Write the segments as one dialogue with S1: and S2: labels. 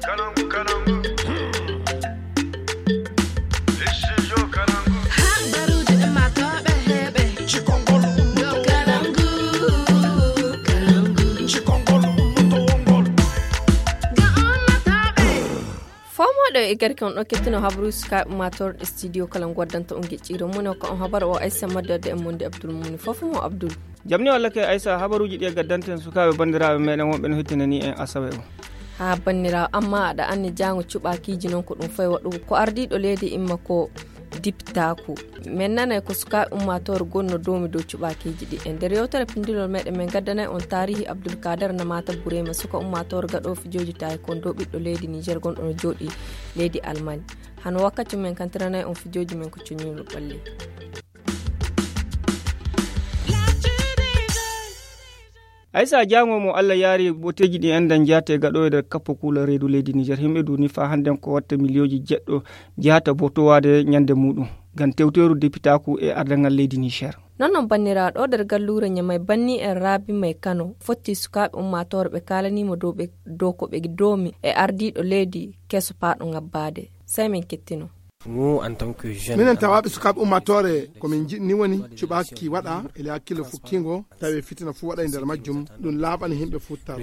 S1: e garkan ɗo kettino habru Skype mator studio kala goddanta on gicciro mun ko on habar o Aissa Madde en monde Abdul Muni fofumo Abdul
S2: jamni walla kay Aissa habaruji ɗi gaddanten sukaɓe bandiraɓe meɗen wonɓe no hettinani en asawe o
S1: ha bannira amma aɗa anni jango cuɓakiji non ko ɗum fayi waɗugo ko ardiɗo leydi imma ko diptaku men nanay ko suka ummator gonno domi dow cuɓakiji ɗi e nder yewtere pindilol meɗen min gaddanay on tarihi Abdoul Kader Namata Burema suka ummator gaɗo fijoji taekwondo ɓiɗɗo leydi Niger gonɗo no jooɗi leydi Allemagne hano wakkati men kantiranay on fijoji men ko cuñulo ɓalli
S2: Aissa jango mo Allah yaari boteji ɗi endan jate gaɗo e kappo kula reedu leydi Niger himɓe duni fa handen ko watta milioji jeɗɗo jata botowade nyande muɗum gan tewteru députaku e ardangal leydi Niger
S1: non banniraɗo nder gallure nyamay banni en Rabi May Kano fotti sukaɓe ummatore ɓe kalanimo dow ko ɓe domi e ardiɗo leydi keso paɗo ngabbade sai min kettino
S3: minen tawaɓe sukaɓe ummatore komin jiɗni woni cuɓaki waɗa ele hakkille fukkingo tawi fitina fu waɗa e nder majjum ɗum laaɓani himɓe futtar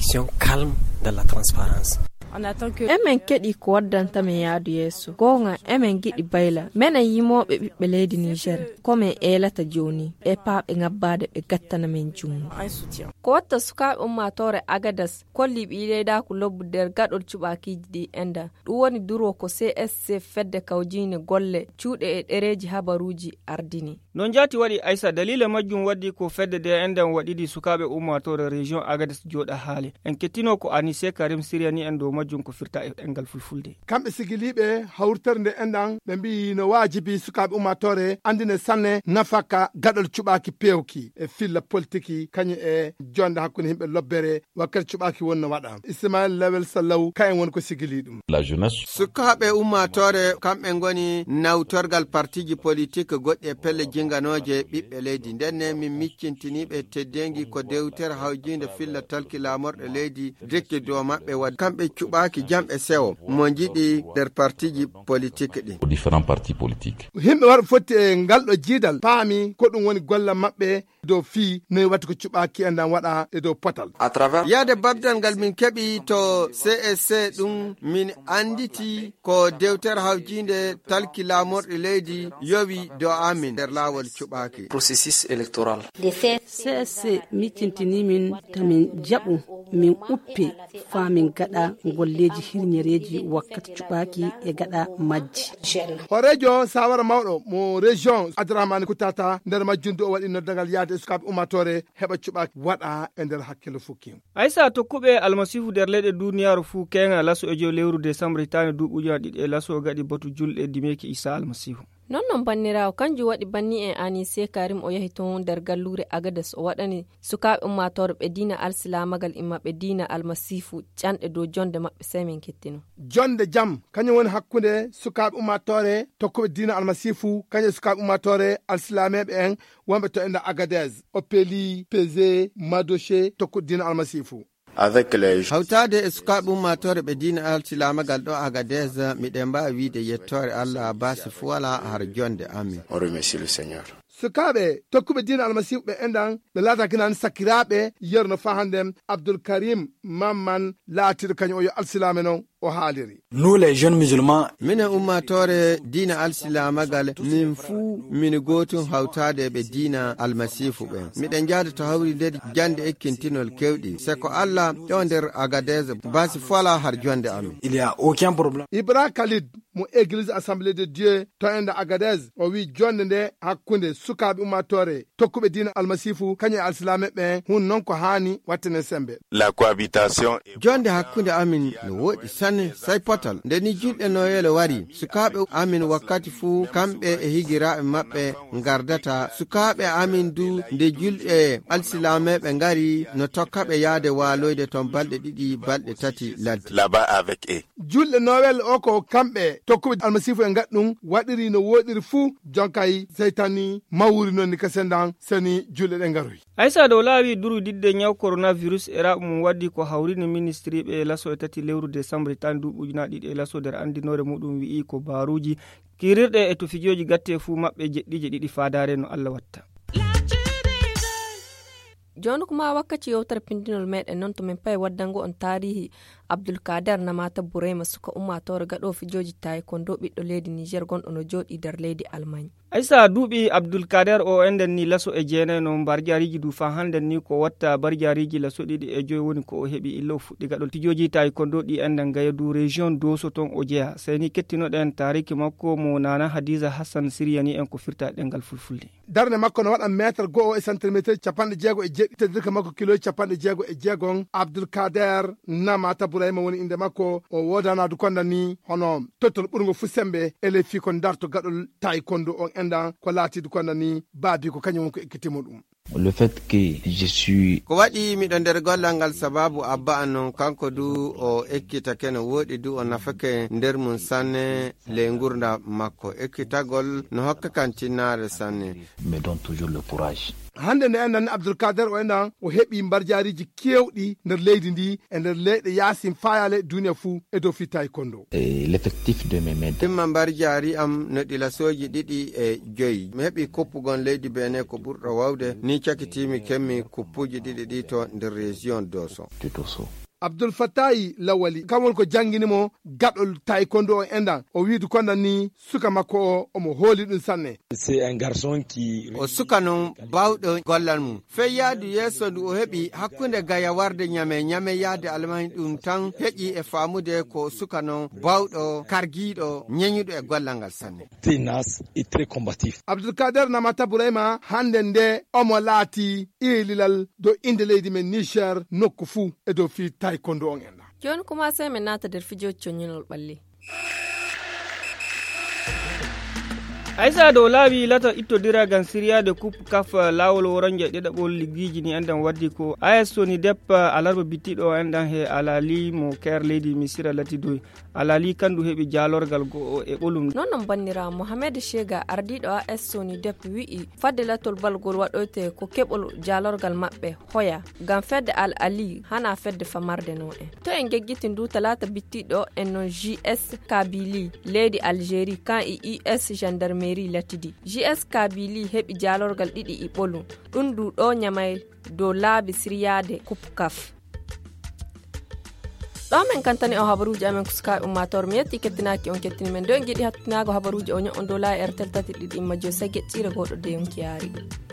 S1: emen keɗi ko waddantamin yaadu yeeso gonga emen giɗi bayla menen yimoɓe ɓiɓɓe leydi Niger komin eelata joni e paaɓe ngabbade ɓe gattana men jungo ko watta sukaɓe ummatore Agadas kolli ɓi leydaku lobbu nder gaɗol cuɓakiji ɗi enda ɗum woni duro ko CSC fedde kawjine golle cuuɗe e ɗereji habaruji ardini
S2: non jati waɗi Aissa dalila majjum waddi ko fedde de enden waɗiɗi sukaɓe ummatore région Agadas joɗa haali en kettino ko Anissé Karim Siriani en dow majjum ko firta e engal fulfulde
S3: kamɓe sigiliɓe hawrtere nde enɗan ɓe mbi no wajibi sukaɓe ummatore andine sanne nafaka gaɗol cuɓaki pewki e filla politique kañum e jonde hakkude himɓe lobbere wakkati cuɓaki wonno waɗa Ismaël Lawel Sallaw kayen woni ko sigili ɗum
S4: la jeunesse
S5: sukaɓe ummatore kamɓe goni nawtorgal partiji politique goɗɗi e pelle jinganoje ɓiɓɓe leydi ndenne min miccintiniɓe teddengi ko dewtere hawjinde filla talki lamorɗe leydi dekki dow maɓɓe wad kamɓe cuɓaki jamɓe sewo mo jiɗi nder partiji politique ɗi
S4: différents partis politiques
S3: himɓe war fotti e ngalɗo jiidal paami ko ɗum woni golla maɓɓe dow fii noyi watti ko cuɓaki endan waɗa e dow potal
S5: yaade babdal ngal min keɓi to CSC ɗum min anditi ko dewtere hawjinde talki lamorɗe leydi yowi dow amin nder lawol cuɓaki
S6: processus électoral
S7: CSC miccintini min tamin jaɓu min uppe famin gaɗa golleji hirñereji wakkati cuɓaki e gaɗa majji
S3: horejo sawara mawɗo mo région Abdourahmane Koutata nder majjunde o waɗi noddagal yaade sukaɓe ummatore heɓa cuɓaki waɗa e nder hakkille fukki
S2: Aissa tokkuɓe almasihu nder leyɗe duniyaru fu kenga laso e jo lewru décembre hitande duuɓuji ɗiɗi e laso gaɗi batu julɗe dimeki Issa almasihu
S1: non bannirawo kanjum waɗi banni en Anissé Karim o yahi toon nder gallure Agadas o waɗani sukaɓe ummatore ɓe diina alsilamagal imma ɓe diina almasifu ƴanɗe dow jonde maɓɓe sai min kettino
S3: jonde jam kañum woni hakkude sukaɓe ummatore tokkuɓe diina almasifu kañum sukaɓe ummatore alsilameɓe en wonɓe to enda Agadez Opélie Pesé Madoché tokkuɓe diina almasifu
S5: hawtade e sukaɓe ummatore ɓe diina alsilamagal ɗo Agadez miɗen mbawi wiide yettore Allah basi fu wala har jonde amin
S3: sukaɓe tokkuɓe diina almasihu ɓe enɗan ɓe laatakinani sakkiraɓe yerno fa hande Abdoul Karim Mamman laatiɗo kañum o yo alsilame noon o haaliri
S6: nous les jeunes musulmans
S5: minen ummatore diina alsilamagal min fuu min gotum hawtade ɓe diina almasifu ɓen miɗen jaada to hawri nder jande ekkintinol kewɗi c'est ko Allah ɗo nder Agadez basi fala har jonde amin
S6: il y a aucun problème
S3: Ibra Khalid mo église assemblée de Dieu to enda Agadez o wi jonde nde hakkunde sukaɓe ummatore tokkuɓe diina almasifu kañum e alsilame ɓen hun non ko hani wattane sembe
S8: la cohabitation
S5: jonde hakkunde amin no woɗi sanne say potal nde ni julɗe noyele wari sukaɓe amin wakkati fuu kamɓe e higiraɓe maɓɓe gardata sukaɓe amin du nde julɗe alsilameɓe ngari no tokkaɓe yaade waloyde ton balɗe ɗiɗi balɗe tati ladde
S8: là-bas avec eux
S3: julɗe nowel o ko kamɓe tokkuɓe almasifu e gaɗɗum waɗiri no woɗiri fuu jonkay seytani mawuri noon ni kasendan seni julɗe ɗe garoy
S2: Aissa dow laawi duru didde nyaw coronavirus e raɓu mum waddi ko hawrini ministre ɓe laso e tati lewru décembre fottani duuɓi ujunaje ɗiɗi e laso nder andinore muɗum wi'i ko baruji kirirɗe e to fijoji gatte fuu maɓɓe jeɗɗije ɗiɗi fadare no Allah watta.
S1: joni kuma wakkati yewtere pindinol meɗen noon to min payi waddango on tarihi abdoulkader namata bourema suka ummatore gaɗo fijoji taekwondo ɓiɗɗo leydi niger gonɗo no jooɗi nder leydi Allemagne.
S2: aysa duuɓi abdoulkader o enden ni laso e jeenayi no barjariji du fa handen ni ko watta barjariji laso ɗiɗi e joyi woni ko o heeɓi illa o fuɗɗi gaɗol fijoji taekwondo ɗi enden gaya du région doso ton o jeeya seni kettinoɗen tariki makko mo nana hadiza hassan siriyani en ko firta ɗengal fulfulde.
S3: darde makko no waɗa métre go'o e centimétre capanɗe jeego e jeɗɗi tedirka makko kilo capanɗe jeego e jeegon abdoulkader namata bourayma woni inde makko o wodanadu konda ni hono tottol ɓurgo fu sembe ele fi ko darto gaɗol taekwondo on endan ko laatidu konda ni baabi ko kañum won ko ekkitimo ɗum.
S4: Le fait que je suis
S5: ko waɗi miɗo nder gollal ngal sababu abba an non kanko du o ekkitake no woɗi du o nafake nder mum sanne le gurda makko ekkitagol no hokka kan tinnare sanne
S4: me donne toujours le courage.
S3: hande nde endan abdoulkader o endan o heeɓi mbarjariji kewɗi nder leydi ndi e nder leyɗe yasin fayale duniya fuu e dow fi taekwondo.
S4: L'effectif de mes maîtres
S5: timma mbarjari am no ɗilasoji ɗiɗi e joyi mi heeɓi koppugon leydi bene ko ɓurɗo wawde ni cakitimi kemmi koppuji ɗiɗi ɗi to nder région doso.
S3: abdoul fattayi lawali kamwon ko jangguinimo gaɗol taekwondo o endan o wiidu kondan ni suka makko o omo hooli ɗum sanne.
S6: C'est un garçon qui
S5: o suka non bawɗo gollal mum fey yaadu yeeso ndu o heɓi hakkunde gaya warde ñame yaade Allemagne ɗum tan heƴi e faamude ko suka non bawɗo kargiɗo ñeñuɗo e gollal ngal sanne.
S6: tenace et très combatif.
S3: abdoulkader namata bourayma hande nde omo laati ililal do inde leydi men Niger nokku fuu e dow fi taekwondo on enna.
S1: joni kuma sai min nata nder fijoji coñinol ɓalli.
S2: aysa dow laawi lata ittodira gan siriyade coupe caf lawol woronje ɗiɗaɓol ligguiji ni endan waddi ko AS Sonidep alarba bittiɗo endan he alali mo ker leydi misira latidoy alali kandu heeɓi jalorgal go'o e ɓolum
S1: non bandira mohamed chega ardiɗo AS Sonidep wi'i fadde latol balgol waɗoyte ko keɓol jalorgal maɓɓe hoya gam fedde al ali hana fedde famarde no en to en geggiti ndu talata bittiɗo en non JS Kabylie leydi Algérie kan e US gendarmerie latidi JS Kabylie heɓi jalorgal ɗiɗi e ɓolum ɗum du ɗo ñamay dow laabi siriyade coupe caf. ɗo men kantani o habaruji amen ko sukaɓe ummatore mi yetti kettinaki on kettini men do en giɗi hattinago habaruji o ño'on dow la RTL tati ɗiɗi majjo sa geccire goɗɗo de yonki yaari.